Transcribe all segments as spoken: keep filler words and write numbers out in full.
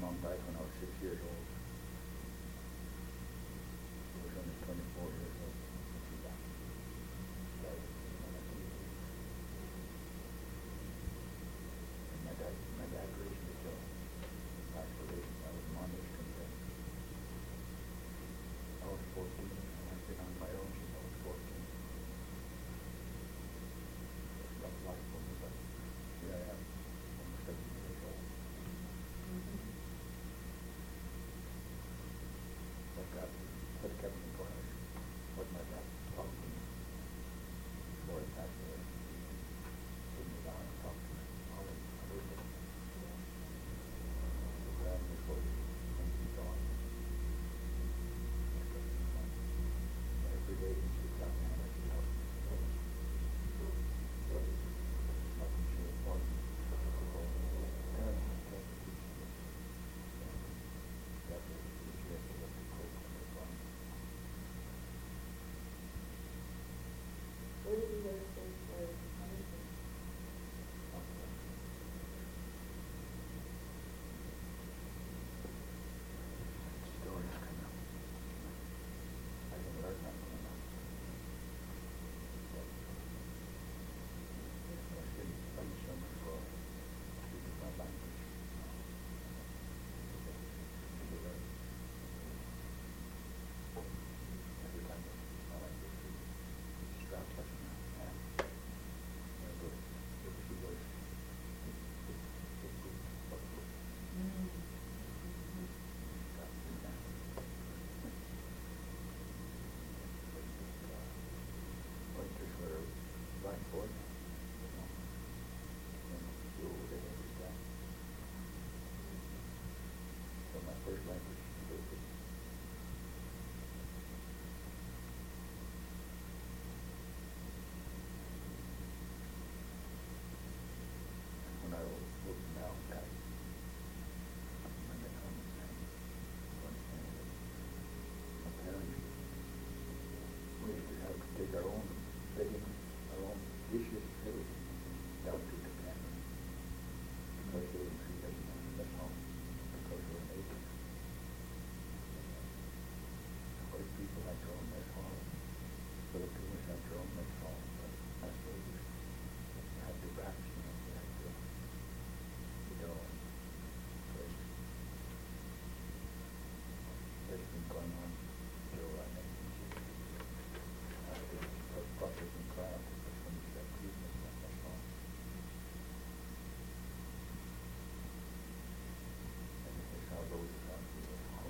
mom died when I was six years old. I was only twenty-four years old when she died. Died when I was teenager. And my dad, my dad raised me till actually I was monitor from then. I was fourteen. I've been on my own since I was fourteen. It's not life for me, but here I am, almost seventy years old. What got me, what kept me going was my dad talked to me before he passed away. Sit me down and talk to me. I was, I was there. He grabbed me before he, when he gone. Every day he sits down and I can help him. Nothing changed for me. Parents and parents teach me. That way it's easier to let the cope when they're gone. Where did you go to school for medicine? Okay. Stories come up. I can learn that from them. But I didn't study so much for speaking my language. To be learned. Every time my language is strapped up and I go to the few words. It goes up to strap me down. Winters were blindfold, you know, and flew over the every time. So my first language is English. When I was moving out, I went back home and sang. One thing that my parents, we used to have to take our own bedding, our own dishes, everything, down to the cabin. Because they didn't treat us at home, because we were naked. White people had their own mess hall, Filipinos had their own mess hall, but us ladies had the racks, you know, we had to eat our own place. That's been going on till uh, nineteen sixty. After the buses and crowd, that's when we started treating us like mess hall. And that's how those around the home.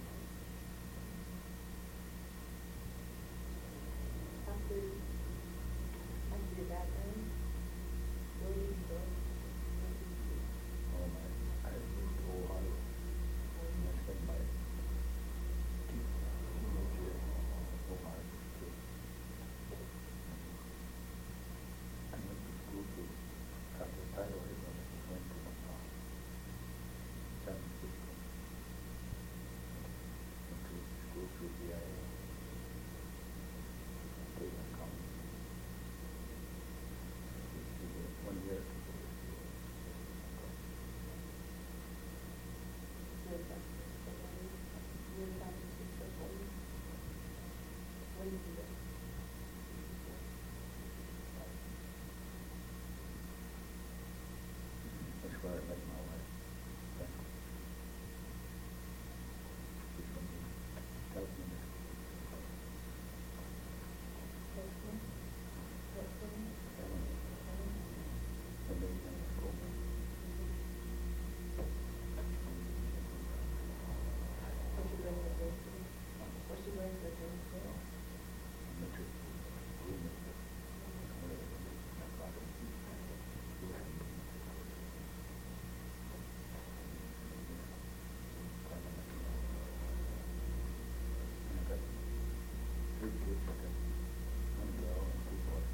After, after your dad died, where did you go? What did you do? Oh my, I moved to Ohio. And I spent my teen- teenage years in Ohio for school. I went to school to, after Tyler Abrams, I went to uh, San Francisco. Went to school through V I A. Cleveland College. One year. You were San Francisco for you? You were San Francisco for you? What did you do? That's where I met my wife. Then she's from California. California? California? California. And then we went to school. What's she going to go to? What's she going to go to? Elementary school. Roommate. My father. And I got three kids. I got one girl and two boys.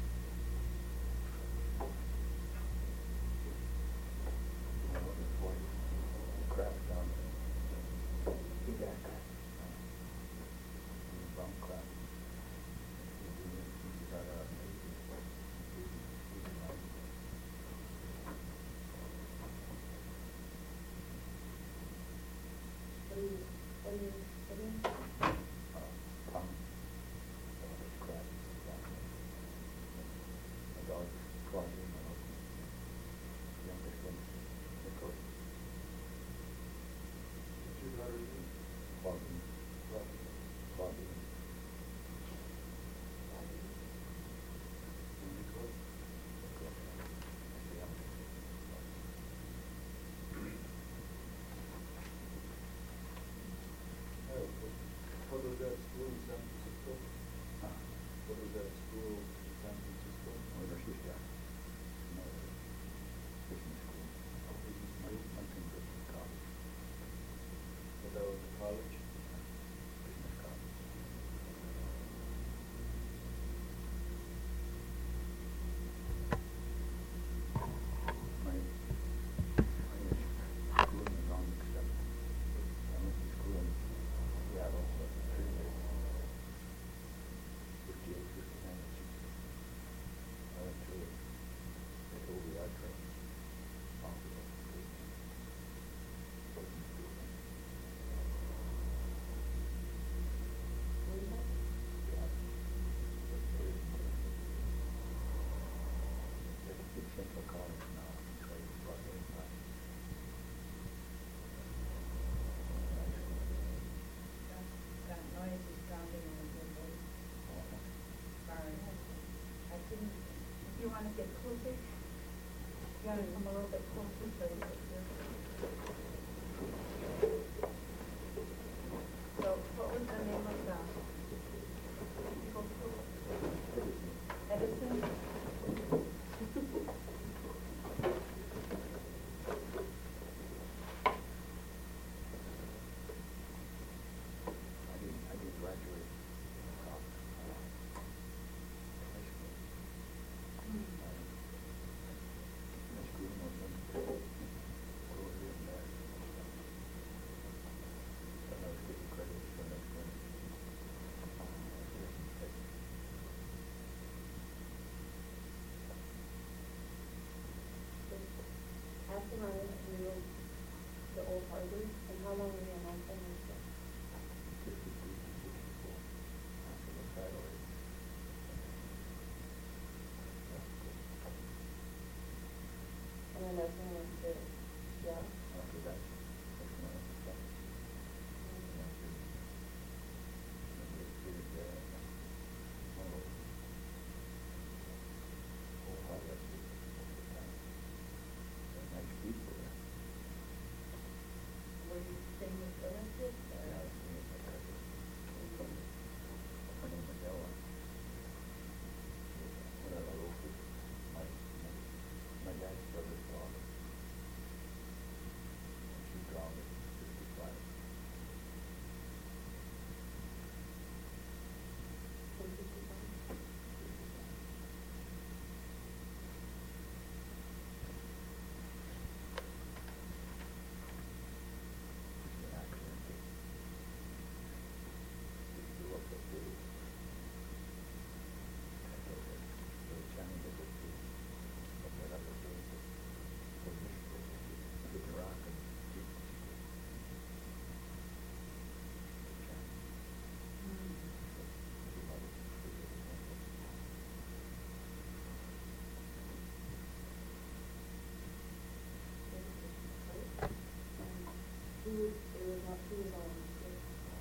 My other boy, he crashed down there. He got that. Brown crab. He got out of the Navy. He's alive. get closer? You gotta come a little bit closer so you can hear. So what was the name of the postal? Edison? I didn't, I didn't graduate from, uh, high school. Hmm. My school was in, what was it in there? So I was getting credit for next one. After my, we were the old harbor, and how long were you in Montana? Fifty-three to fifty-four, after the title is. And then that's when I went to, yeah. After that, that's when I went to Texas. And after, I did, did, uh, oh, Ohio, that's it, most of the time. They're nice people there. Were you staying with relatives or? Yeah, I was seeing my cousin. Her name was Ella. One of the local, my, my, my dad's brother's daughter. And she drowned at fifty-five. From fifty-five? An accident. She grew up at the, at the, the Chinese at the, up there, up at the, the Michigan, hit the rock and she, she did. The Chinese. Everybody, everybody went there. Who was, it was not, who was on the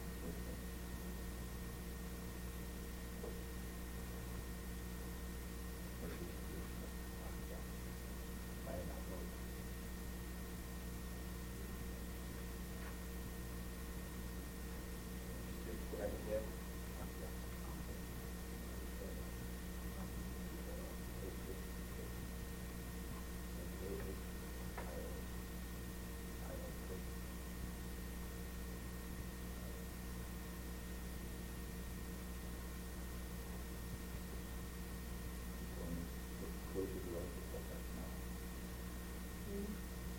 Closer to us, it's like that now. Mm-hmm.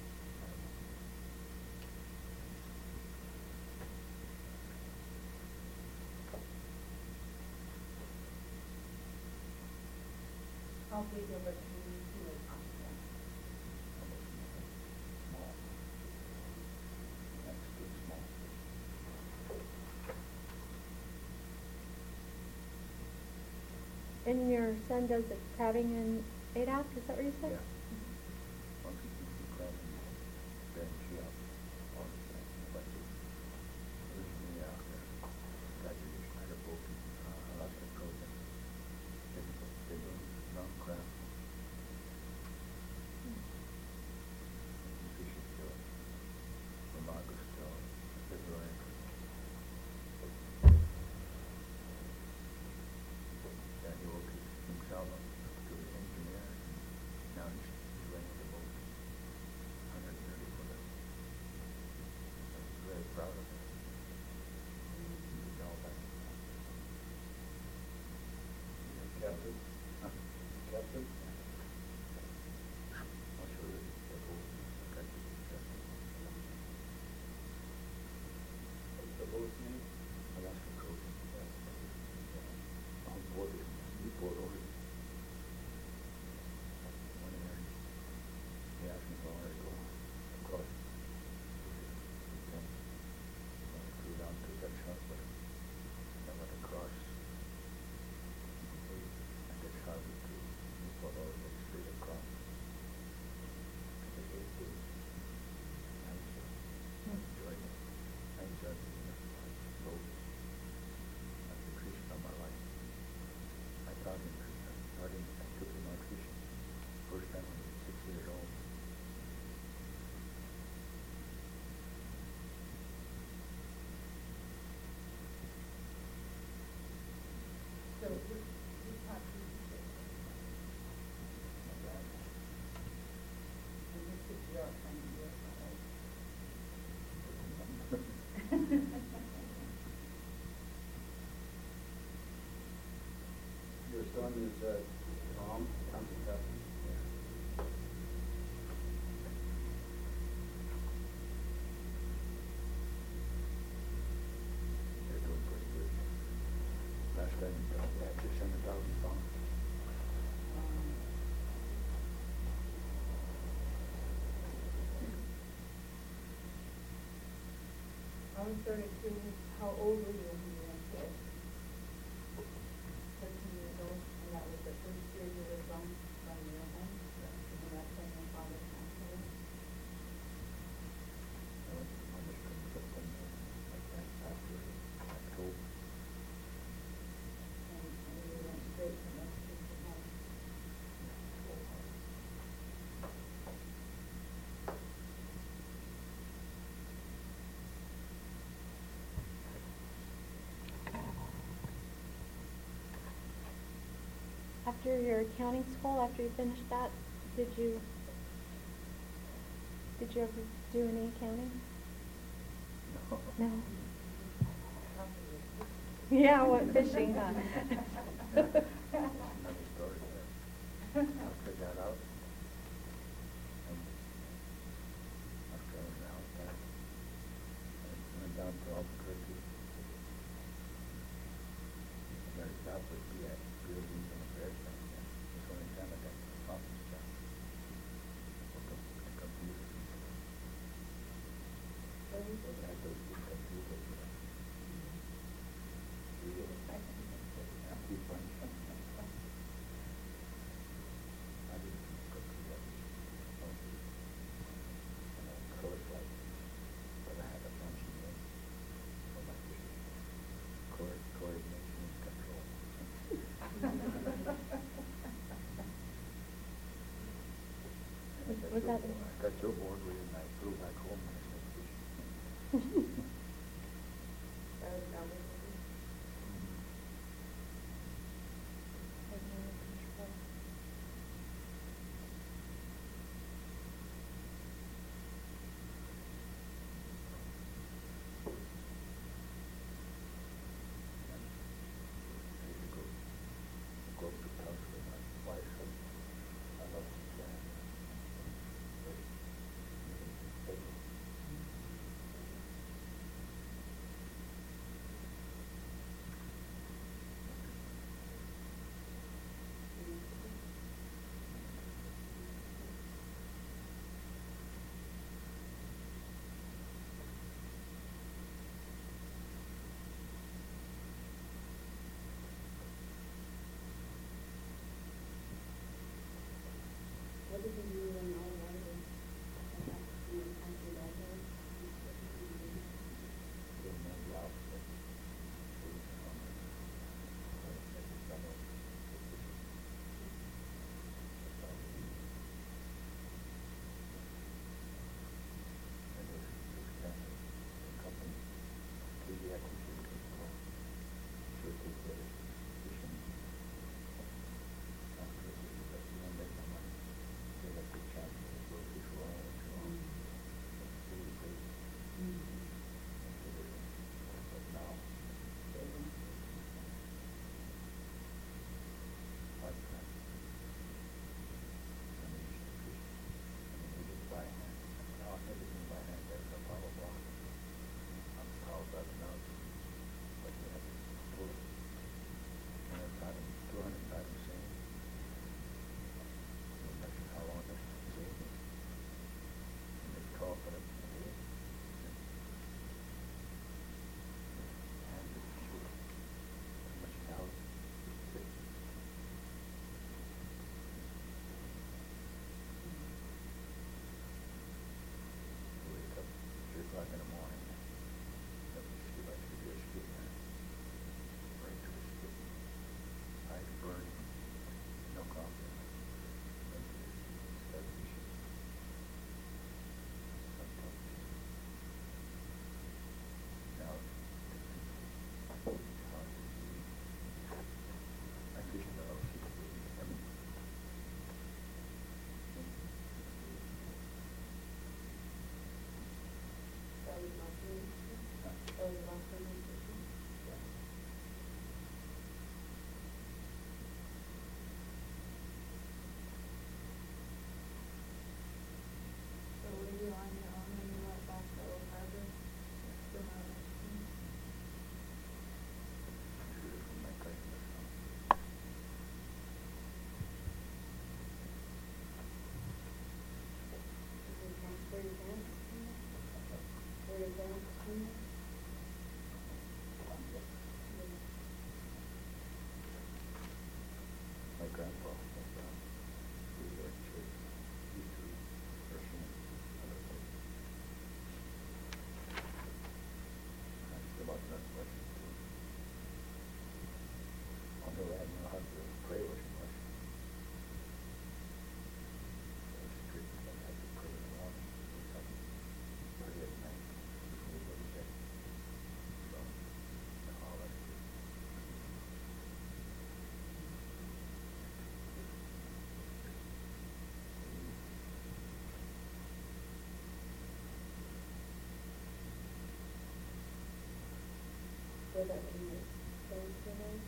How big of a community was Montana? Small. That's good, small. And your son does the crabbing in A D A C, is that what you said? Yeah. Monkey, monkey crab and then she up on the thing, but it originally out there, graduated Schneider boat, uh, Alaska Trojan. They, they do long crab. Fishing till, from August till February. Yeah, he worked himself up to the engineer, and now he's which, which part do you think? And this is your, and yours, right? Your son is, uh, Tom, Tom Kentucky? Yeah. They're doing pretty good. Last time, uh, they had six hundred thousand songs. Um, I was sort of curious, how old were you when you went there? Thirteen years old, and that was the first year you were gone from your home? And that's when your father passed away? I went to my Michigan trip and, uh, like that after October. And, and you went straight from Mexico to home? After your accounting school, after you finished that, did you, did you ever do any accounting? No. No? Yeah, what fishing, huh? Another story there. After I got out, and after I was out, I I went down to Albuquerque. I got a job with B I, buildings and repairs back then. That's the only time I got an office job. Worked on the computer. What is it? I had those big computers, you know. Real. Yeah, keep fun. I didn't cook too much. And I cooked like, but I had a bunch of them for my fishing. Co- coordination and control. And I got Was so that- bored- I got so bored with it, and I flew back home and I started fishing. That was Albuquerque? I used to go, go up to Tusk with my wife, and I love that. Very, very stable. was that when you closed the name?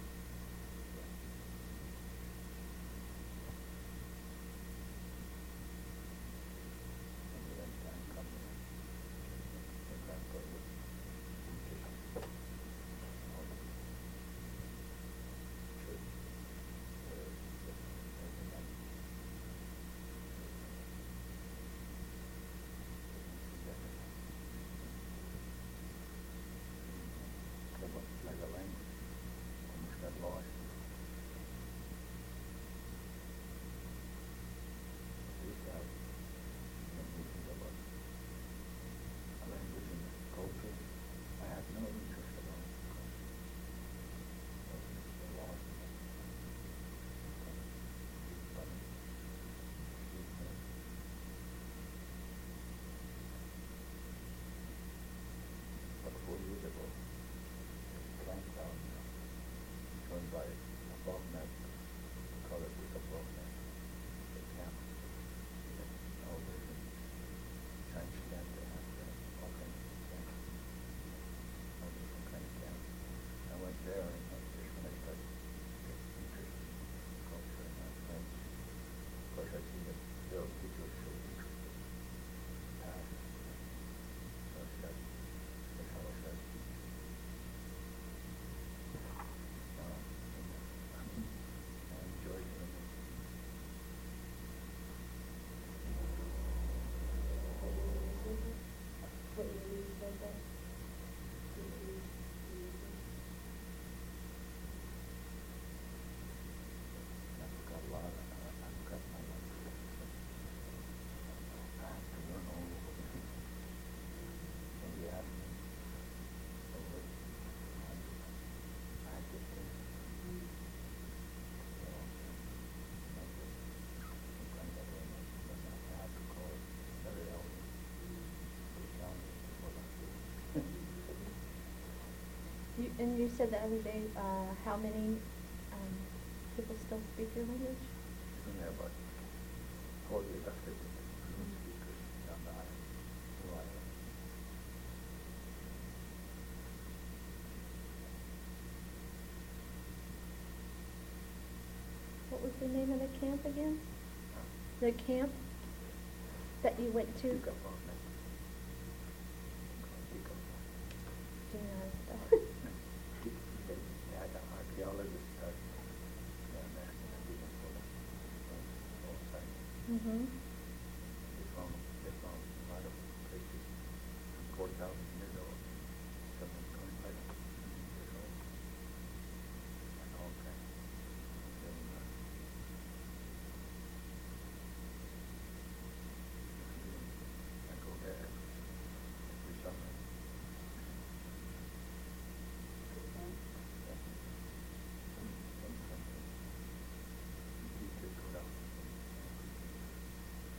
And then time comes, the grandpa would just, you know, should, uh, every night. Like a language, almost got lost. This out, when we think about a language and culture, I have no interest at all. It's lost. But it's, uh, But four years ago, camped out, joined by a Bognet, call it with a Bognet, the camp, all different Chinese camp, they have uh, all kinds of camps, all different kind of camps. I went there and uh, just when I started getting interested in culture and uh, French, of course I see that Bill teacher was so interested in past, so I started, that's how I started teaching. Uh, and, uh, I enjoy doing it. What year did you start that? Did you, did you say? I forgot a lot, I, I forgot my life. I have to learn all over again. And you ask me, so what, I, I get there. So, I just, sometimes I don't know, but I have to call it every hour. They tell me what I do. You, and you said the other day, uh, how many, um, people still speak your language? And there about forty or fifty fluent speakers down the island, New Island. What was the name of the camp again? The camp that you went to? Pick up on that. Pick up on Do you know how to spell it? They they had an archaeologist start down there, and I didn't pull it. All sites. Mm-hmm. They found, they found a lot of places, four thousand years old, some twenty-five years old. And all kinds. Then, uh, I go there every summer. Yeah. Some, some countries, teachers go down.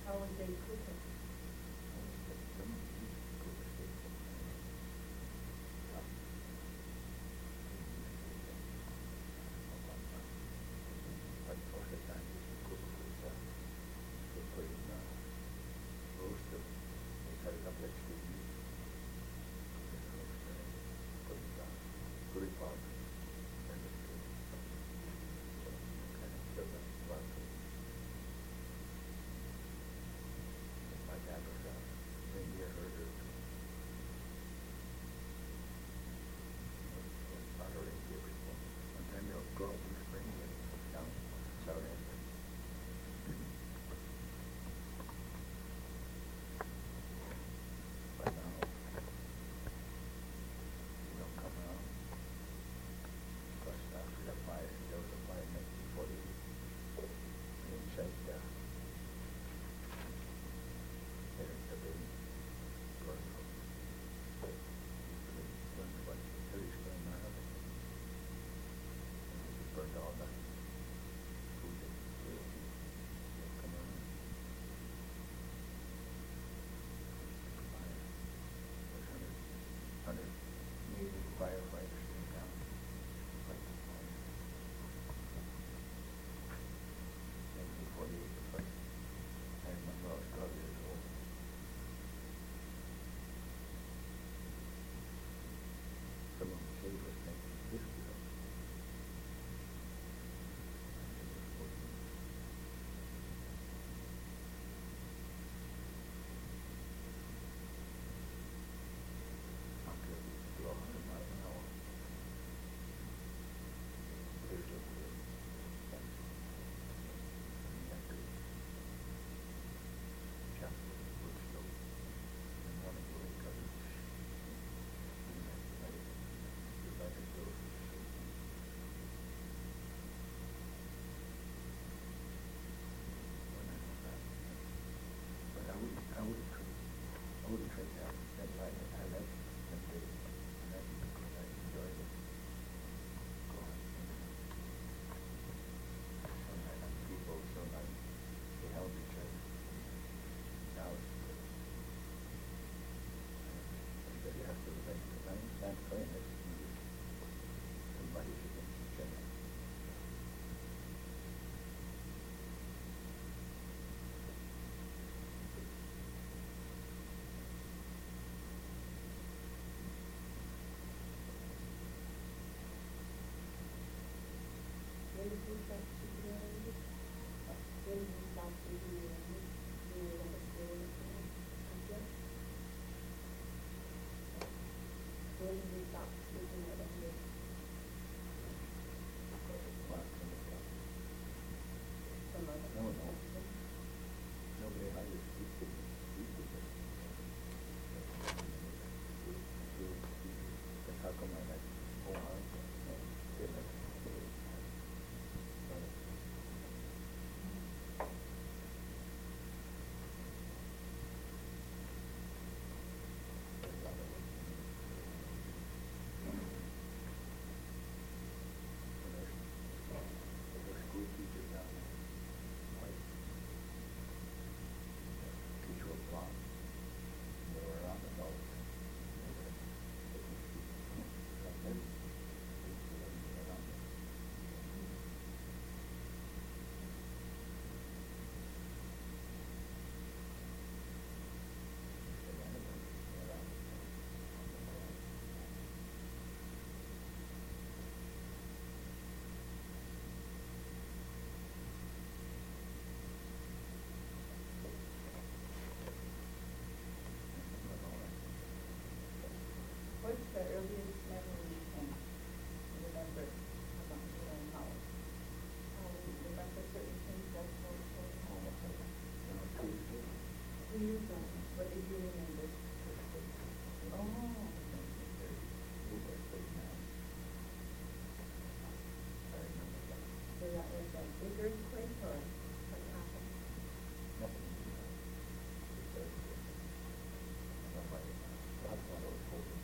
How was they cooking? But most of the time, you can cook with, uh, they put it in, uh, roast them, they cut it up like steak meat. Cook it in roast, uh, put it, uh, curry powder, and it's good. So, kind of serve that lot of food. My dad was a reindeer herder. Not a reindeer people. One time they'll grow up in the spring and down south end. But now, you don't come around. Plus, after the fire, there was a fire in nineteen forty. Inside, uh, there at the big burn house. Burned about thirty square miles. And it burned all the food that they would come around. Fire. There's hundred, hundred Navy firefighters in town. Fight the fire. nineteen forty-eight, the first. I remember I was twelve years old. Some of them say it was nineteen fifty though. Not good. Blow a hundred miles an hour. There's a weird fence. And you have to chop the wood stove in the morning when it comes. And then let it, you let it go for the sleep. When I know that. But I wouldn't, I wouldn't trade, I wouldn't trade that, that life. I like that day. I like it because I enjoyed it. Go on. So nice people, so nice. They help each other. Now it's good. Everybody has to think, because I'm not playing this. Everybody's against each other. When did you start shooting at it? When did you start shooting at it? You were like a school or something? When did you stop shooting at it? Well, some of them- Some of them? No, no. Nobody hires people. People. But how come I like, oh, I, no, they like, there's school teachers down there, like, teach you a plot. They were around the all the time. They were taking people from there. They were around there. They ran around, around, on the ground. But all right. What's the earliest memory you can remember about your own house? Um, remember certain things that's so, so, Now, two years old. two years old, what did you remember? Oh, nineteen thirty, we were thirty-nine. I remember that. so that was a big earthquake or what happened? Nothing. It's a, somebody, that's what I was hoping.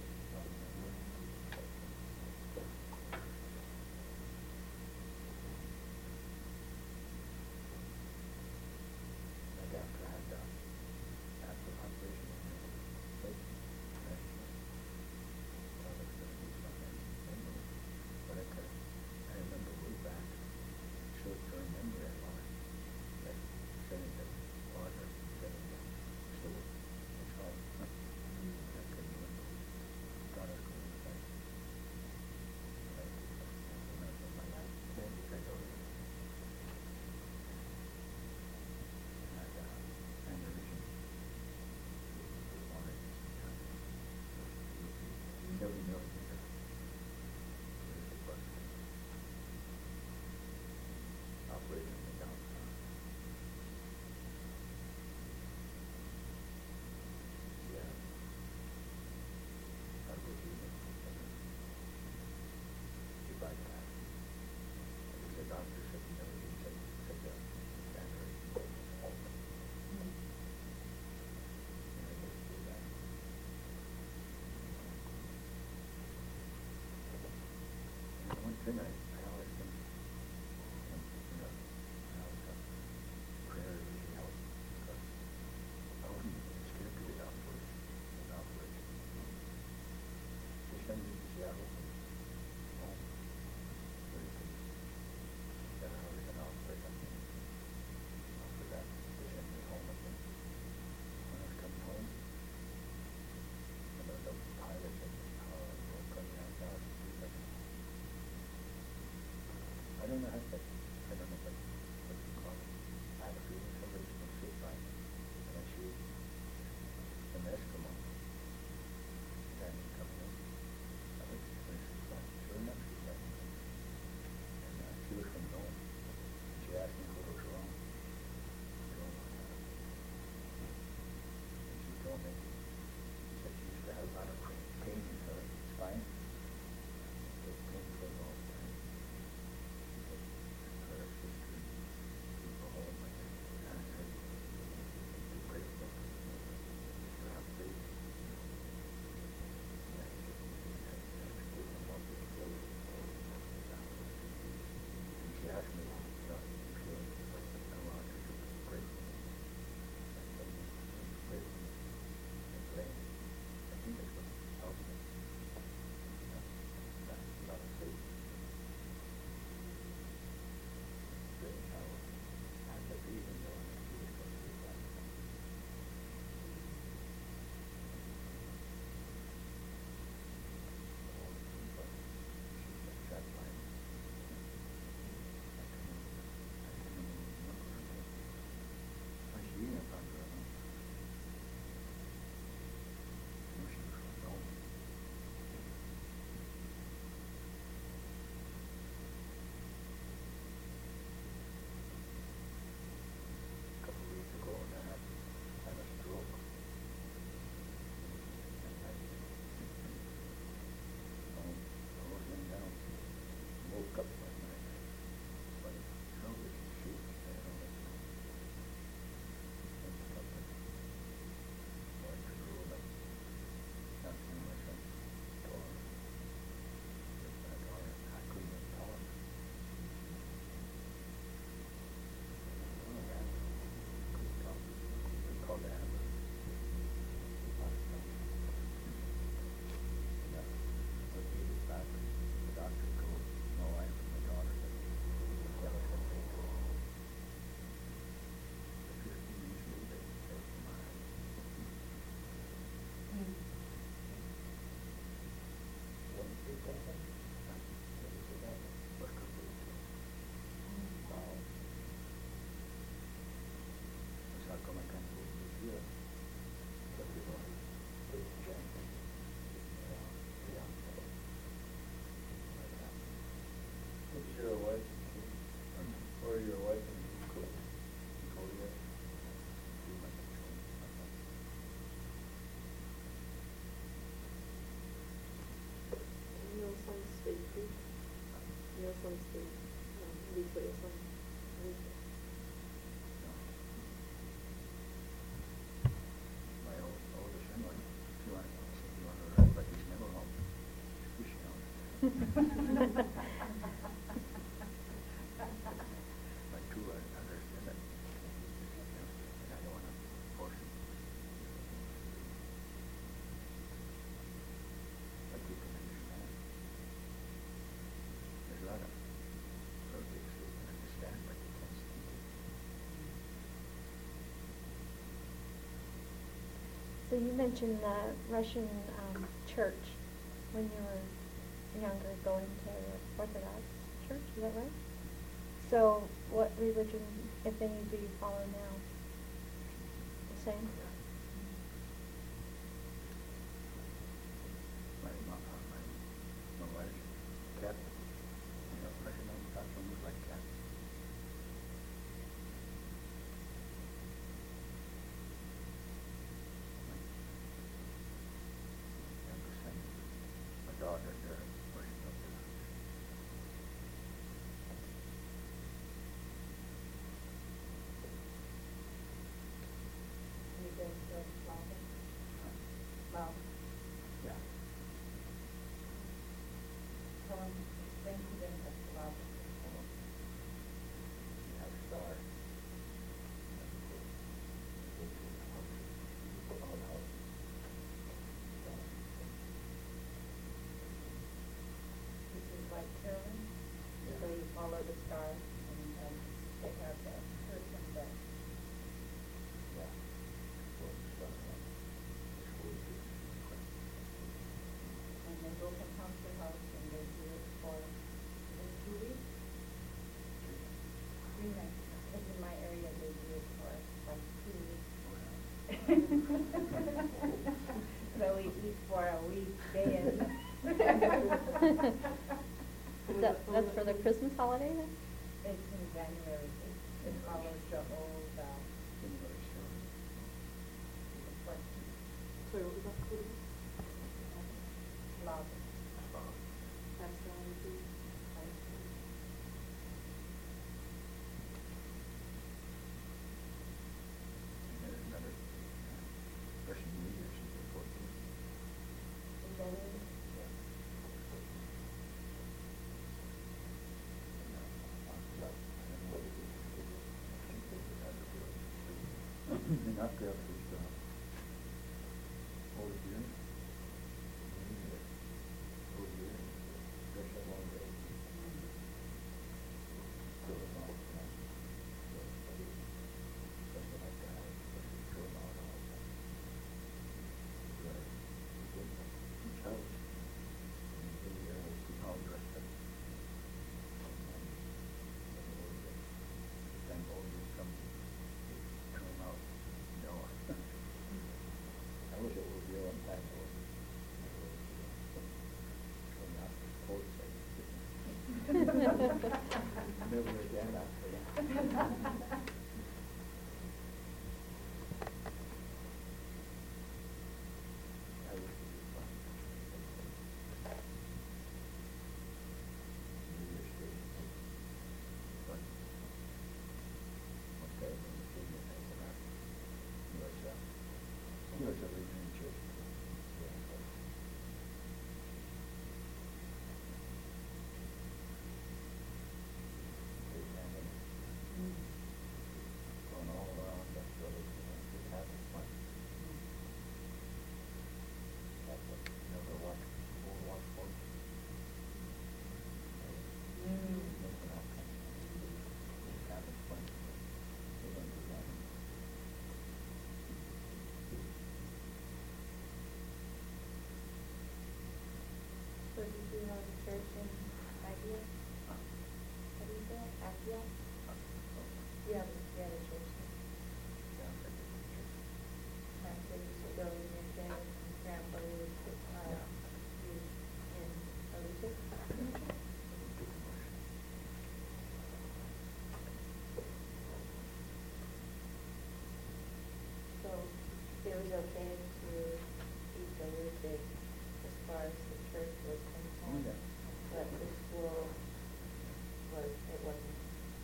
Like after I had the thing I, I always think, um, you know, I always have prayer usually helps because I wasn't scared to get out for it, out for it. They send me to Seattle from home, where you can get out of an outbreak, I think. After that, they sent me home again. When I was coming home, and the, the pilot said, how I was coming out of the I don't know how to, I don't know what, what you call it. I have a feeling somebody's going to sit by me, and I see an Eskimo standing coming in. I think she's going to sit by me. Sure enough, she's by me. And uh, she was from Nome. She asked me what was wrong. I told her, uh, and she told me, she said she used to have a lot of pain in her spine. It was painful all the time. Her sister, people home, like, asked her to pray for her, to have faith. And she had to give them all the clothes. And she asked me, you know, if you I wanted her to pray for me. I said, pray for me. And pray. I think that's what helped me. You know, not a lot of faith. Really how I had to be even though I knew she was going to be back. But she just sat by me. I couldn't, I couldn't even remember her name. When she even found her name. I knew she was from Nome. A couple of weeks ago, and I had, had a stroke. And I, I was laying down, woke up one night, my throat was shaking, and I was thinking of it. So I took a roll up, not to my son's door, with my daughter, I couldn't even talk. Couldn't talk. We called the ambulance. Yeah, we made it back. The doctor told my wife and my daughter that that was what they told me. But fifteen minutes later, they said my what did that happen? Huh? What did that happen? What could they do? Wow. O sea, como que en su sitio, lo que no es, es gente. Yeah, yeah. What's your wife? Or your wife in Korea? Korea? You might have told me about that. Nelson State, Nelson State, um, Victoria, son, Victoria. No. My old, oldest son, like, if you want, if you want to run, but he's never home. He's fishing out. My two others, and then, and I don't want to force him. But you can understand. There's a lot of perfect who can understand, but they can't speak it. So you mentioned the Russian um, church when you were younger, going to Orthodox church, is that right? So what religion, if any, do you follow now? The same? My mom, uh, my, my wife's cat, you know, Russian name, that's almost like cat. My youngest son, my daughter, they're worship of the You've been So we eat for a weekend. Is that, that's for the Christmas holiday then? It's in January. It, it follows the old, uh, what, Sorry, what was that called? law. Personality. And there's another uh, Russian New Year's is the fourteenth. Is that it? In Austria, it's uh, over here. Over here, Russia one day. So it's not, you know, so something like that, but it's going on all the time. Right. Each house, in the year, it's all dressed up. Then all these come, come out, you know. I wish it was real and thankful. Come out the court side. Never again after that. I wish it was fun. New Year's Day. Fun. One guy from the senior high school, he was, uh, he was a Lutheran church. Yeah, but big family, going all around that village, you know, just having fun. That's what, you never watch, or watch sports. Mm. Making all kinds of, just having fun. They don't do that. So did you know the church in Agia? How do you say it? Agia? Yeah, the, yeah, the church. Sounds like a good church. My kid used to go in your dad and grandpa would, uh, Yeah. be in Alicia. So it was okay to eat the Lucy as far as the church was concerned. Oh, yeah. But the school was, it wasn't.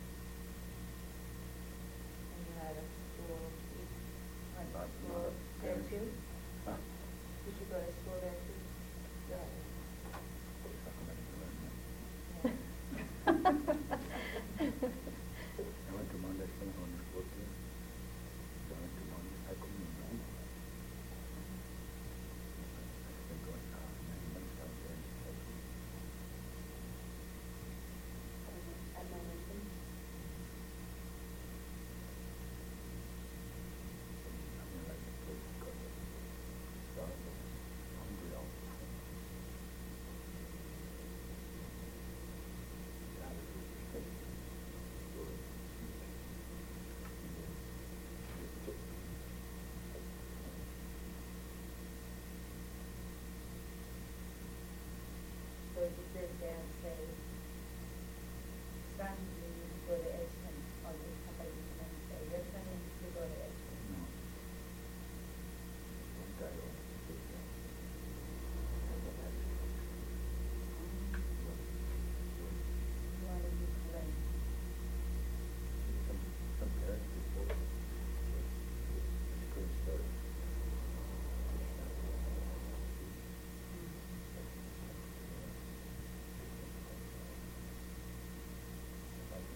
And you had a school, you went to Not- school not there there. too? Huh? Did you go to school there too? Yeah. Something to learn, yeah. Yeah. I went to Monday, someone on the school too. So I went to Monday, I couldn't even go. I've been going, uh, nine months out there. At my mission? I mean, like, the place is good. So I was hungry all the time. Got it, it was steak. So it- So did your dad say, son, you need to go to Edgeton, or did somebody come and say, your son needs to go to Edgeton? No. One guy over the big guy. You wanted to learn. Some, some parents before, it's a great story. Like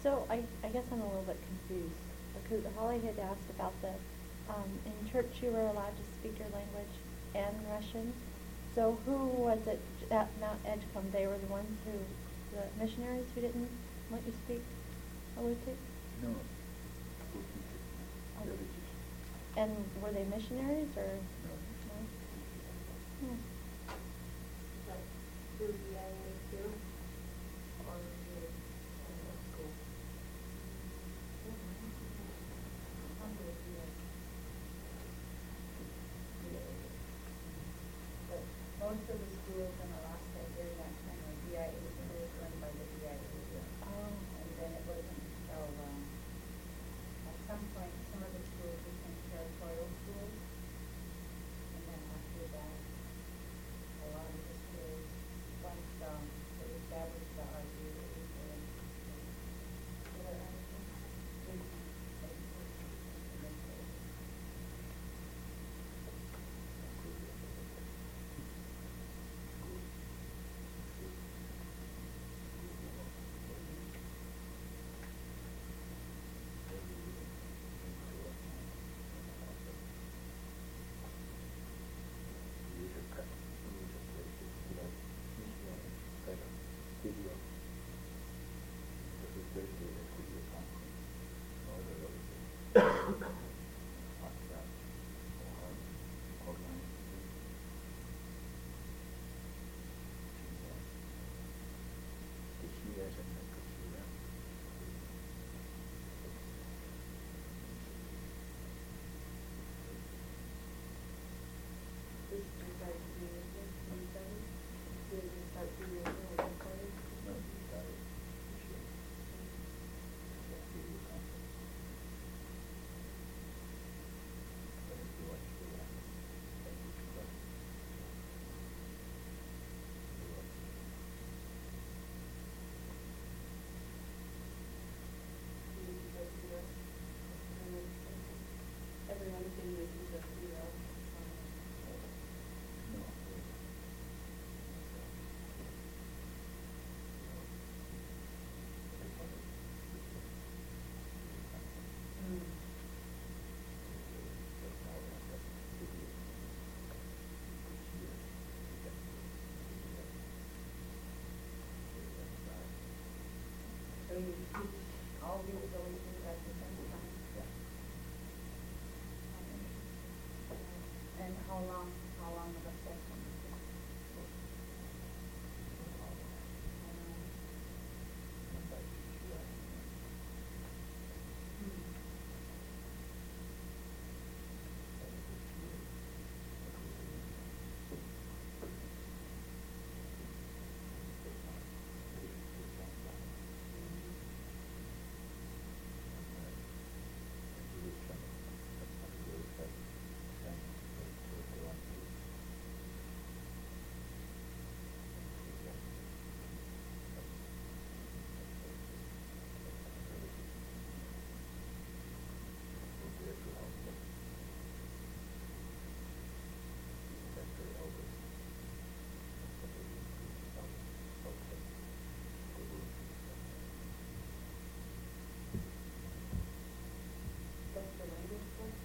So I, I guess I'm a little bit confused, because Holly had asked about the, um, in church you were allowed to speak your language and Russian. So who was it at Mount Edgecombe? They were the ones who, the missionaries who didn't let you speak Alutiiq? No. School teachers, Oh. villages. And were they missionaries or? No. No? Hmm. Like, through the I A too? Or through, uh, school? Under the V A. But most of the schools in Alaska during that time were V I A schools run by the V I A. Oh. And then it wasn't until, um, at some point, some of the schools became territorial schools. And then after that, a lot of the schools, once, um, they established the R V As and, what are other things? And then they- This is like the, twenty-seven? Did it start the year when it started? Everyone can use the zero. So you teach all these religions at the same time? And how long, how long of a session? That's the language course?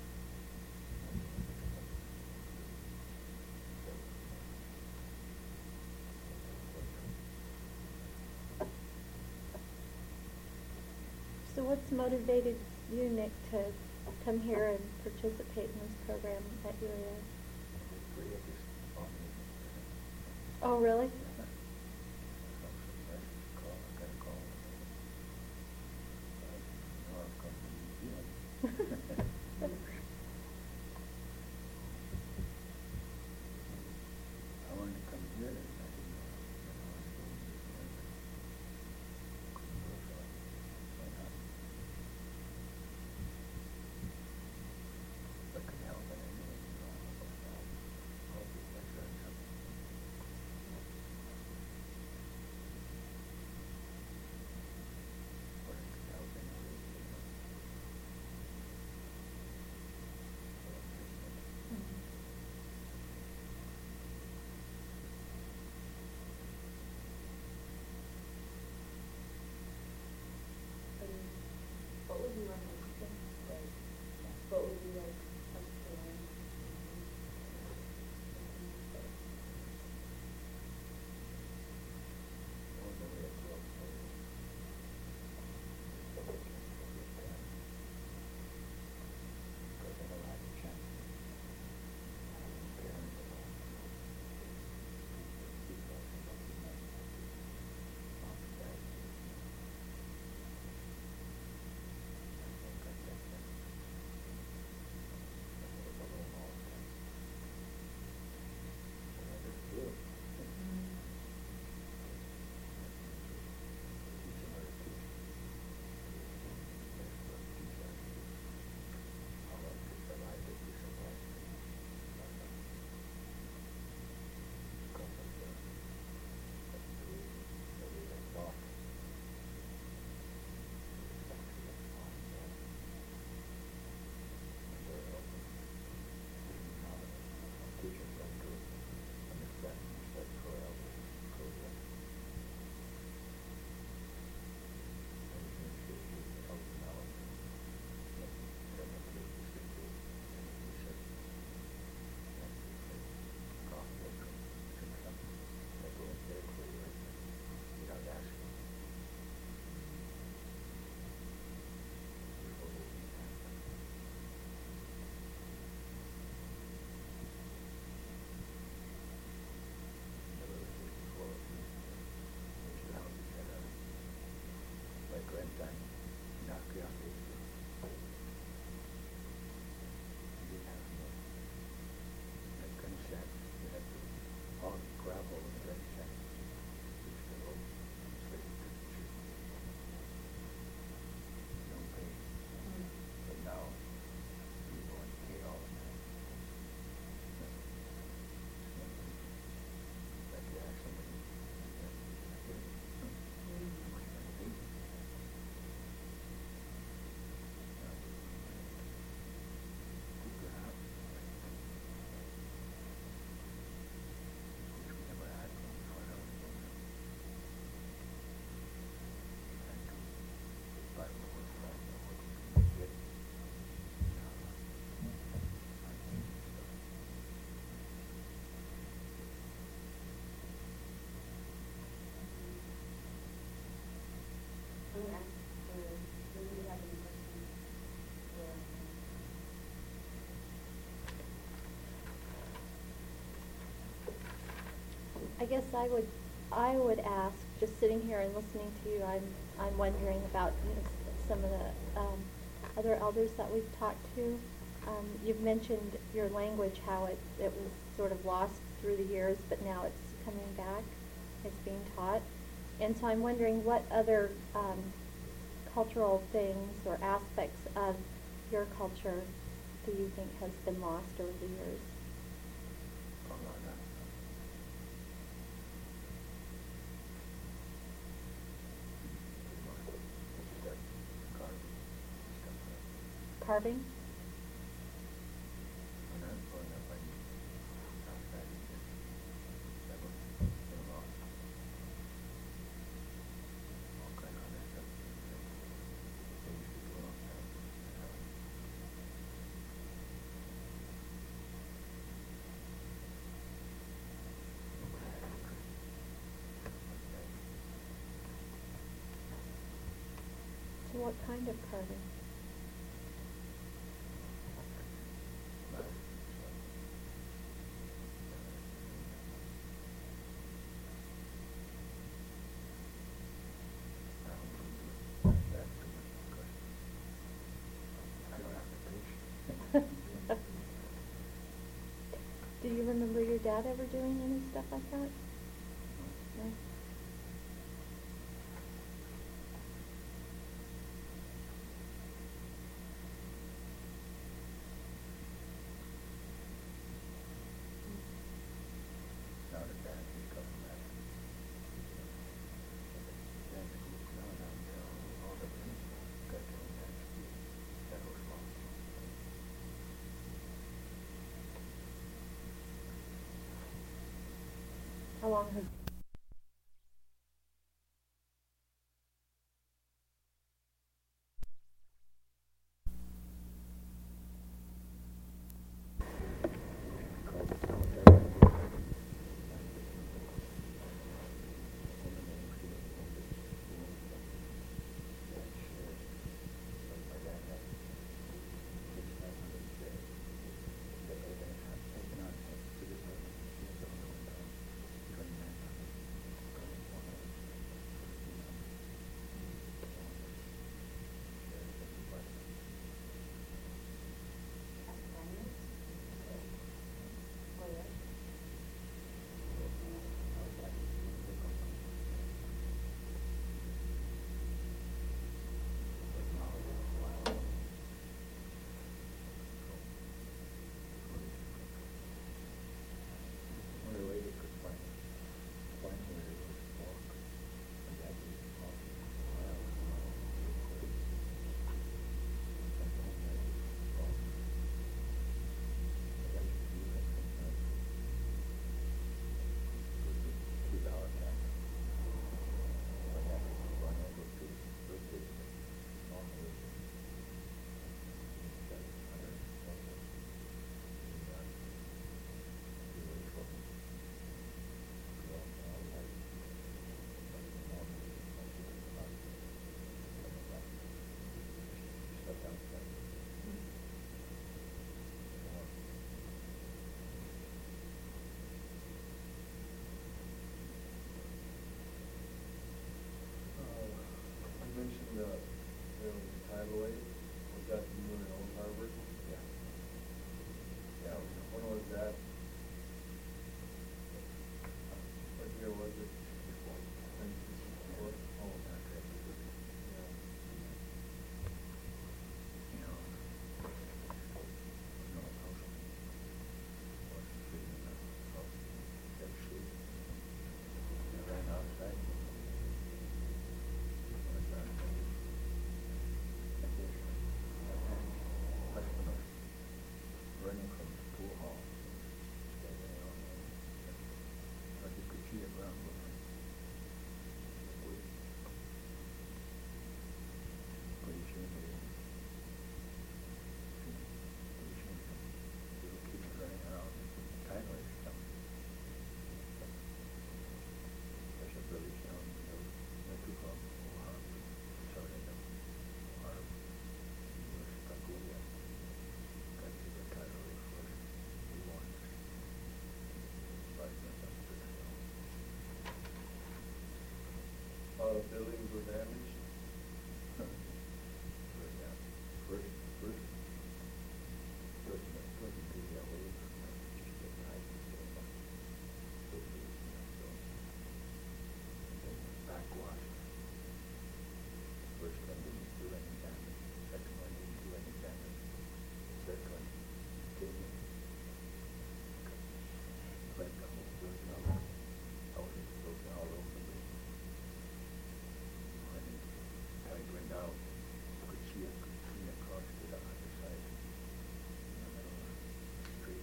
So what's motivated you, Nick, to come here and participate in this program at U A S? Oh, really? I wanted to come here, and I didn't know, you know, I was going to do it. Couldn't go, so why not? If I could help in any way, you know, I'll help. Hope if I learn something. guess I would, I would ask, just sitting here and listening to you, I'm, I'm wondering about, you know, s- some of the, um, other elders that we've talked to. Um, you've mentioned your language, how it, it was sort of lost through the years, but now it's coming back, it's being taught. And so I'm wondering what other, um, cultural things or aspects of your culture do you think has been lost over the years? Oh, no, no. Pretty much. Just that carving stuff like that. Carving? And that's growing up, like, outside of here. That was been lost. All kind of other stuff. They used to do it on that. So what kind of carving? Do you remember your dad ever doing any stuff like that? No? Now the dance is coming back. Dance group now down there, all the people got their own dance group. That was lost. How long has Only way they could find, find where it was walk. My dad used to walk for a while. That's all I used to walk. My dad used to do that sometimes. Keep our cat. My dad used to run over to birthday. Normally. That was hundred and something. And, uh, he was from You mentioned, uh, there was a tidal wave, was that you in Old Harbor? Yeah. Yeah, when was that? What year was it? Nineteen sixty-four? Oh, Not that big. yeah. You know, what buildings were damaged? First, yeah, first, first, first, first, big yellow, just get high, so much. So big, you know, so. And then backwash. First one didn't do any damage, second one didn't do any damage, third one came in. Like the whole building, all, all it broke all over the place. And then tide went out, could see it, could see it across to the other side, in the middle of the street.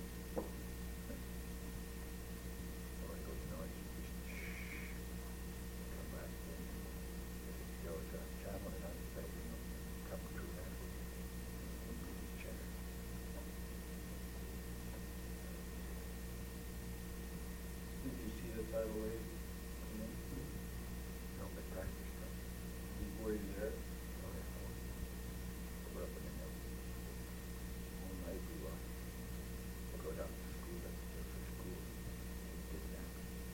So I go, you know, it's just, shh, come back in. There was a traveling outside, you know, coming through that, in his chair. Did you see the tidal wave come in? No, but practice stuff. You- Were you there? Oh, yeah, oh. We're up in the hill. All night we walk. We'll go down to school, that's just for school. Get back.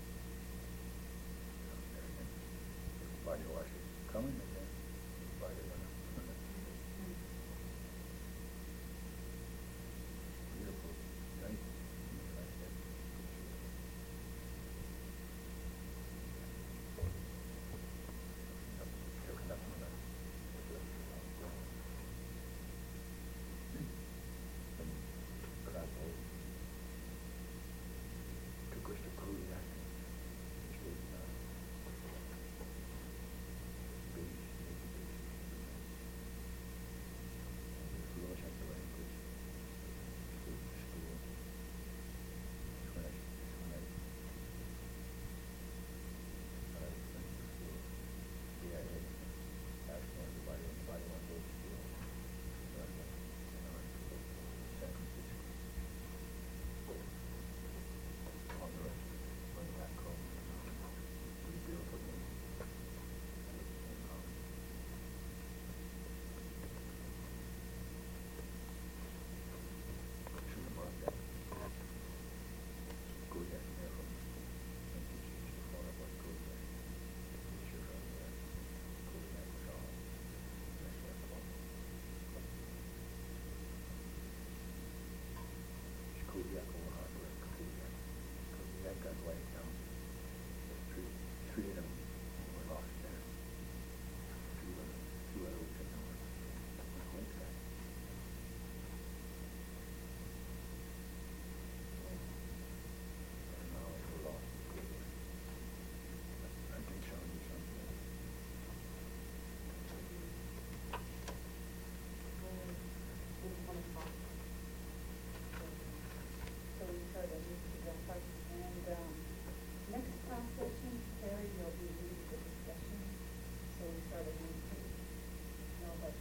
Down there, and then everybody watches coming, and then everybody gonna. Beautiful night. Like that. There was nothing left. And crap hole. Took us to Kodiak. Which was, uh, beach, Navy beach. And we flew us up the language. Flew to school. That's when I, that's when I, I went to school. B I A. Asked everybody, anybody want to go to school? So I went, you know, I flew to San Francisco. On the rest, went back home. Pretty beautiful day. And, um, should have brought that. Kodiak there from nineteen sixty-four, I bought Kodiak. Picture of the Kodiak was all messed up. It's Kodiak over Harbor, Kodiak. Kodiak got wiped down. The three, three of them were lost there. Two of them, two others in the White guy. And now we're lost in Kodiak. I can show you something. So we started to the first, and, um, next class session, Terry will be leading the discussion, so we started on two. No, but,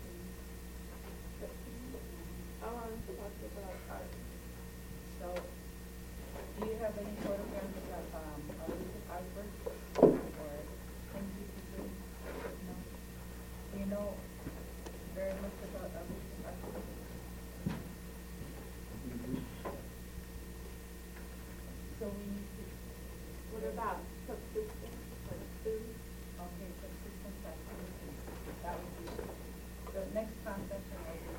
I want to talk about art. so, do you have any photographs of, um, artwork, artwork, or things you could do? No? Do you know very much about artwork, artwork? So we need to. What about subsistence, like food? Okay, subsistence activities, that would be, the next class session will be